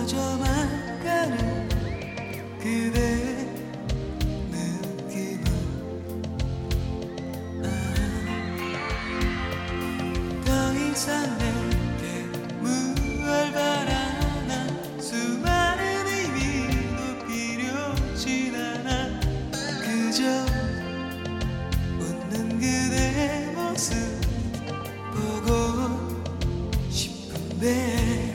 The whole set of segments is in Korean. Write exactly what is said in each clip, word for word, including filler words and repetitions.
멀어져만 가는 그대 느낌은 아, 더 이상 내게 무얼 바라나 수많은 의미도 필요진 않아 그저 웃는 그대 모습 보고 싶은데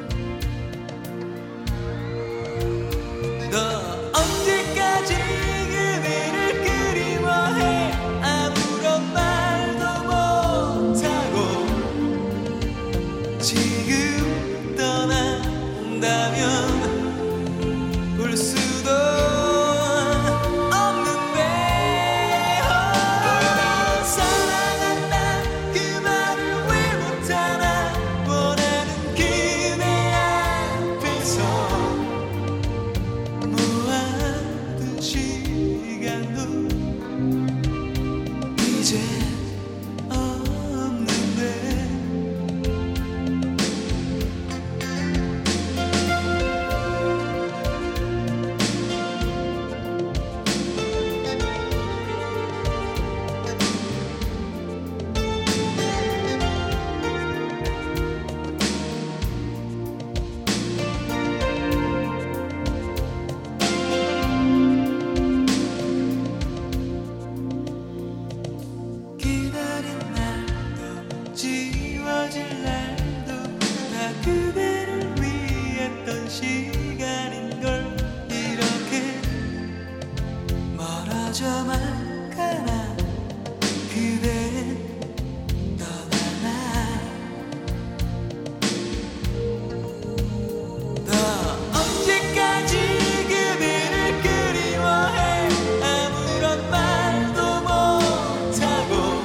너 언제까지 그대를 그리워해 아무런 말도 못하고 지금 떠난다면 볼 수도 없는데 어, 사랑한다 그 말을 왜 못하나 원하는 그대 앞에서 모아둔 시간도 이제 없는데 기다린 날도 지워질 날도 다 그대를 위했던 시간인걸 이렇게 멀어져만 가나 그댄 떠나나 너 언제까지 그대를 그리워해 아무런 말도 못하고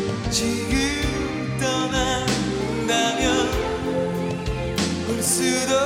지금 떠난다면 볼 수도